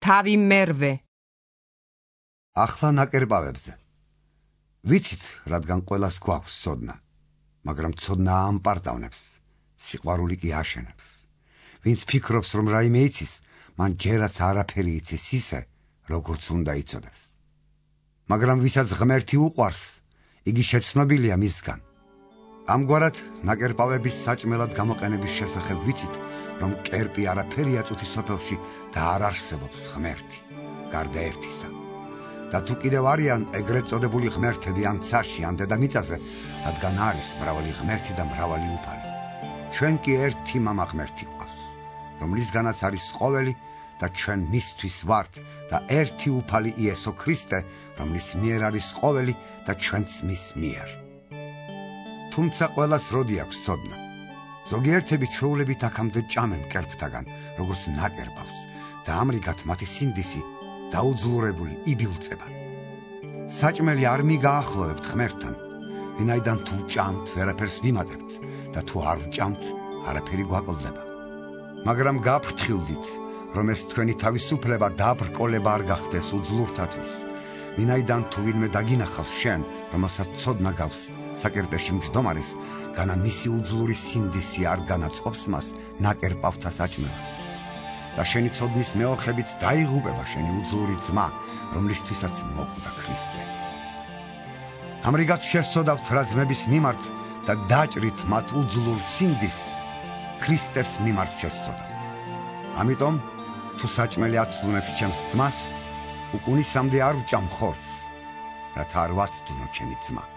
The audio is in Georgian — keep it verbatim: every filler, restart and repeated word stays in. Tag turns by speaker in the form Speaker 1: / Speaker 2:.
Speaker 1: თავი მერვე.
Speaker 2: ახლა ნაკერპავებზე. ვიცით, რადგან ყველას გვაქვს ცოდნა, მაგრამ ცოდნა ამპარტავნებს, სიყვარული კი აშენებს. ვინც ფიქრობს, რომ რაიმე იცის, მან ჯერაც არაფერი იცის ისე, როგორც უნდა იცოდეს. მაგრამ ვისაც ღმერთი უყვარს, იგი შეცნობილია მისგან. ამგვარად, ნაკერპავების საჭმელად გამოყენების შესახებ ვიცით, რომ კერპი არაფერი აწუთი სოფელში და არ არსებობს ღმერთი, გარდა ერთისა. და თუ კიდევ არიან ეგრეთ წოდებული ღმერთები ან ცაში, ან დედამიწაზე, რადგან არის მრავალი ღმერთი და მრავალი უფალი. ჩვენ კი ერთი მამა ღმერთი გვყავს, რომლისგანაც არის ყოველი და ჩვენ მისთვის ვართ და ერთი უფალი იესო ქრისტე, რომლის მიერ არის ყოველი და ჩვენც მის მიერ. თუმცა ყველას როდი აქვს ცოდნა. ზოგიერთები ჩვეულებით აქამდე ჭამენ კერპთაგან, როგორც ნაკერპავს, და ამრიგად მათი სინდისი დაუძლურებული იბილწება. საჭმელი არ მიგაახლოვებთ ღმერთთან, ვინაიდან თუ ჭამთ, ვერაფერს ვიმატებთ და თუ არ ვჭამთ, არაფერი გვაკლდება. მაგრამ გაფრთხილდით, რომ ეს თქვენი თავისუფლება დაბრკოლება არ გახდეს უძლურთათვის, ვინაიდან თუ ვინმე დაგინახავს შენ, რომელსაც ცოდნა გავს საკერპეში მჯდომარის, განა მისი უძლური სინდისი არ განაწყობს მას ნაკერპავთა საჭმელად. და შენი ცოდნის მეოხებით დაიღუპება შენი უძლური ძმა, რომლისთვისაც მოკვდა ქრისტე. ამრიგად შესწოდავთ რა ძმების მიმართ და დაჭრით მათ უძლურ სინდისს, ქრისტეს მიმართ შესწოდავთ. ამიტომ, თუ საჭმელი აცდუნებს ჩემს ძმას, უკუნისამდე არ ვჭამ ხორცს, რათა არ ვაცდუნო ჩემი ძმა.